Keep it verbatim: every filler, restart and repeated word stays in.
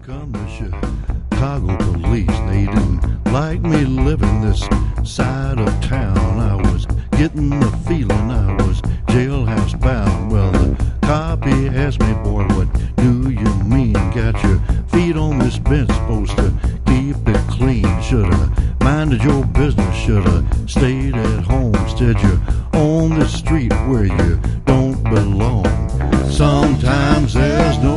come the Chicago police. They didn't like me living this side of town. I was getting the feeling I was jailhouse bound. Well, the cop he asked me, boy, what do you mean? Got your feet on this bench, supposed to keep it clean. Shoulda minded your business, shoulda stayed at home. Instead you're on the street where you don't belong. Sometimes there's no